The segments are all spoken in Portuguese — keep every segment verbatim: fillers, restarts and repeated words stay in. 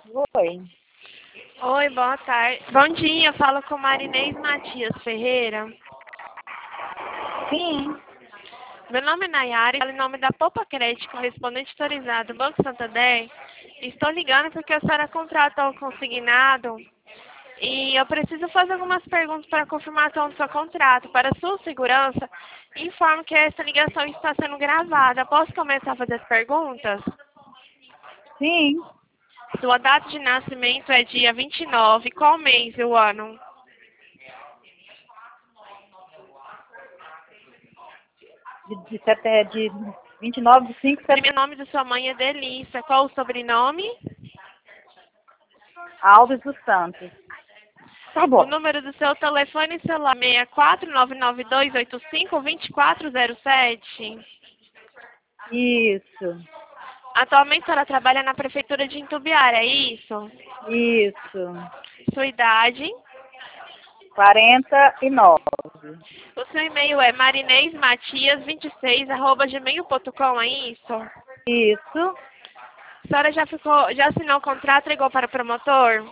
Oi. Oi, boa tarde. Bom dia, falo com Marinês Matias Ferreira. Sim. Meu nome é Nayara e falo em nome da Poupa Crédito, correspondente autorizado do Banco Santander. Estou ligando porque a senhora contratou o consignado e eu preciso fazer algumas perguntas para a confirmação do seu contrato. Para sua segurança, informo que essa ligação está sendo gravada. Posso começar a fazer as perguntas? Sim. Sua data de nascimento é dia vinte e nove. Qual mês e o ano? De, de, sete- de vinte e nove de cinco O de primeiro nome de sua mãe é Delícia. Qual o sobrenome? Alves dos Santos. Tá O bom. número do seu telefone celular é seis quatro nove nove dois oito cinco dois quatro zero sete. Isso. Atualmente a senhora trabalha na prefeitura de Itumbiara, é isso? Isso. Sua idade? quarenta e nove. O seu e-mail é marinesmatias vinte e seis arroba gmail ponto com, é isso? Isso. A senhora já, ficou, já assinou o contrato e ligou para o promotor?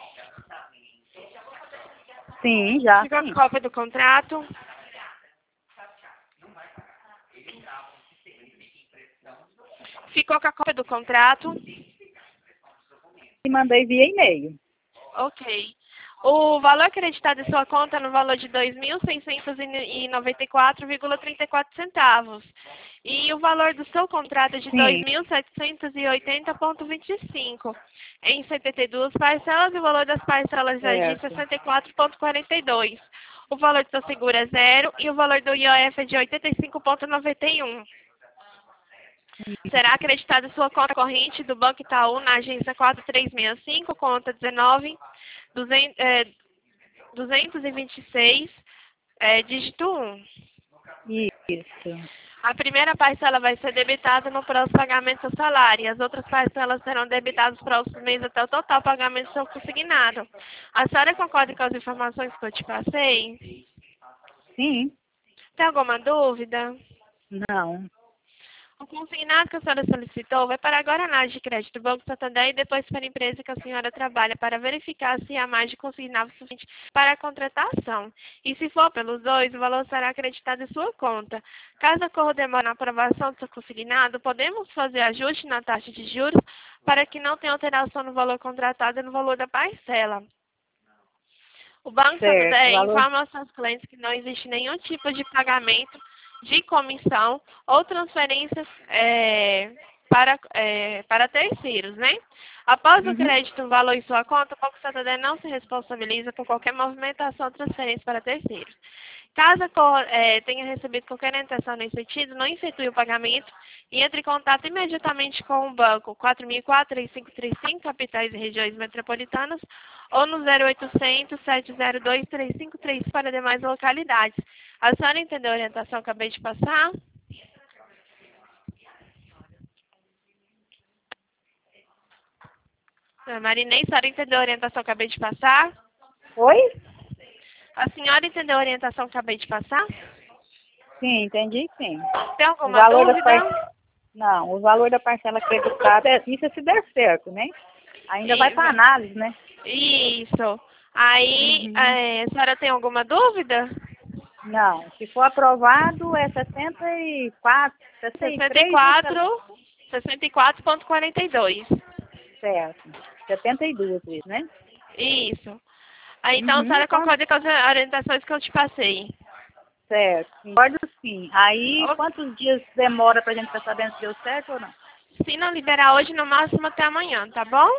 Sim, já Ficou com sim. cópia do contrato? Ficou com a cópia do contrato? E mandei via e-mail. Ok. O valor acreditado em sua conta é no valor de dois mil seiscentos e noventa e quatro vírgula trinta e quatro centavos. E o valor do seu contrato é de dois Sim. mil setecentos e oitenta vírgula vinte e cinco. Em setenta e duas parcelas e o valor das parcelas é de Certo. sessenta e quatro vírgula quarenta e dois. O valor do seu seguro é zero e o valor do I O F é de oitenta e cinco vírgula noventa e um. Será acreditada sua conta corrente do Banco Itaú na agência quatro três seis cinco, conta dezenove, duzentos, é, duzentos e vinte e seis, é, dígito um. Isso. A primeira parcela vai ser debitada no próximo pagamento do seu salário e as outras parcelas serão debitadas no próximo mês até o total pagamento do seu consignado. A senhora concorda com as informações que eu te passei? Sim. Tem alguma dúvida? Não. O consignado que a senhora solicitou vai para a Guaraná de Crédito do Banco Santander e depois para a empresa que a senhora trabalha para verificar se há mais de consignável suficiente para a contratação. E se for pelos dois, o valor será acreditado em sua conta. Caso ocorra demora na aprovação do seu consignado, podemos fazer ajuste na taxa de juros para que não tenha alteração no valor contratado e no valor da parcela. O Banco Certo. Santander Valor. informa aos seus clientes que não existe nenhum tipo de pagamento de comissão ou transferências é, para, é, para terceiros, né? Após o Uhum. crédito no valor em sua conta, o Banco Santander não se responsabiliza por qualquer movimentação ou transferência para terceiros. Caso é, tenha recebido qualquer orientação nesse sentido, não efetue o pagamento e entre em contato imediatamente com o banco quatro mil e quatro, três cinco três cinco, capitais e regiões metropolitanas, ou no zero oitocentos, sete zero dois, três cinco três para demais localidades. A senhora entendeu a orientação que eu acabei de passar? Marinês, a senhora entendeu a orientação que eu acabei de passar? Oi? A senhora entendeu a orientação que eu acabei de passar? Sim, entendi sim. Tem O alguma valor da dúvida? parcela. Não, o valor da parcela acreditada, é- isso é se der certo, né? Ainda vai para Isso. análise, né? Isso. Aí, Uhum. é, a senhora tem alguma dúvida? Não, se for aprovado é sessenta e quatro, sessenta e sessenta e três e quatro, sessenta e quatro vírgula quarenta e dois. certo. setenta e duas vezes, né? Isso. Aí, então, a Uhum, senhora então, concorda com as orientações que eu te passei? certo. Concordo sim. Aí, Ou, quantos dias demora pra gente ficar sabendo se deu certo ou não? se não liberar hoje, no máximo até amanhã, tá bom?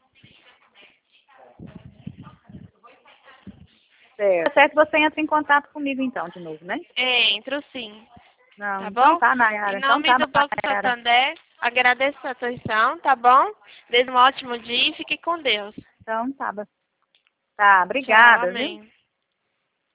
Certo. Tá certo, você entra em contato comigo então, de novo, né? Entro sim. Não, Tá então bom? tá, Em Nayara. Então nome tá, do Banco Nayara. Santander, agradeço a atenção, tá bom? Desejo um ótimo dia e fique com Deus. Então tá. Tá, Tchau, obrigada, viu? amém.